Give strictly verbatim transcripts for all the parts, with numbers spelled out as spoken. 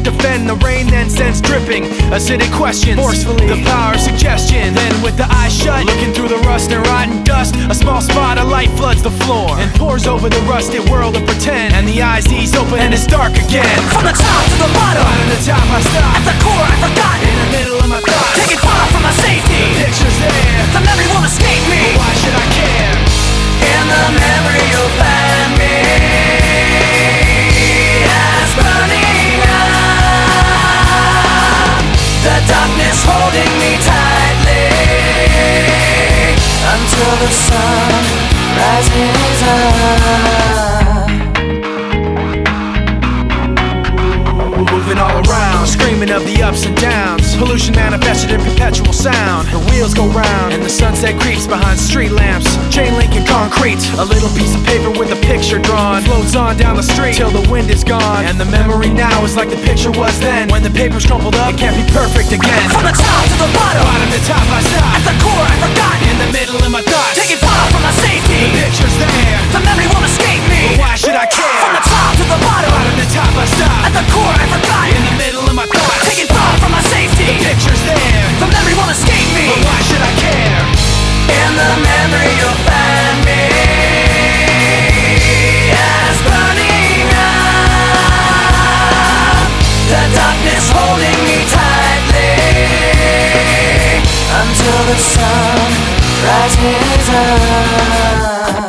defend, the rain then sends dripping. Acidic questions, forcefully, the power of suggestion. Then with the eyes shut, looking through the rust and rotten dust, a small spot of light floods the floor and pours over the rusted world of pretend. And the eyes ease open and it's dark again. From the top to the bottom, Bottom to top I stop. at the core I forgot. In the middle of my thoughts, Taking far from my safety. the picture's there, The memory won't escape me. but why should I care? In the memory you'll find me as burning up. The darkness holding me tightly until the sun rises up. Moving all around, screaming of the ups and downs. Pollution manifested in perpetual sound. The wheels go round and the sunset creeps behind street lamps. Chain link and concrete, a little piece of paper with a picture drawn floats on down the street till the wind is gone. And the memory now is like the picture was then. When the paper's crumpled up, it can't be perfect again. From the top to the bottom, Bottom to top I stop. at the core I forgot. In the middle of my thoughts, Taking far from my the safety. picture's there, The memory won't escape me. but why should I care? From the top to the bottom, Bottom to top I stop. at the core I forgot. In the middle of my thoughts, Taking far from my safety. the picture's there, The memory won't escape me. but why should I care? In the memory you'll find me as burning up. The darkness holding me tightly until the sun rises up.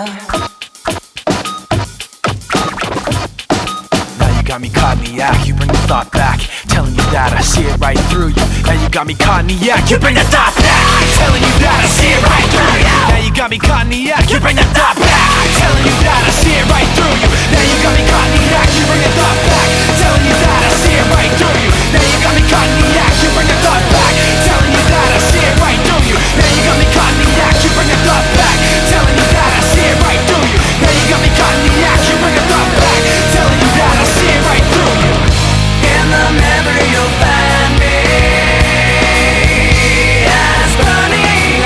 Now you got me caught in the act, you bring the thought back, telling you that I see it right through you. Now you got me caught in the act, you bring the thought back, telling you that I see it right through you. Now you got me caught in the act, you bring the thought back, telling you that I see it right through you. Now you got me caught in the act, you bring the thought back, telling you that I see it right through you. Now you got me caught in the act, you bring the thought back, telling you that I see it right through you. Now you got me caught in the act, you bring the thought back, telling you that I see it right through you. Now you got me caught in the act, you bring the thought back, telling you that I see it right through you. In the memory you'll find me as burning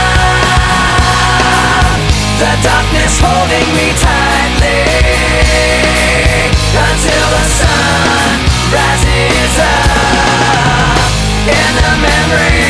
up. The darkness holding me tightly until the sun rises up. In the memory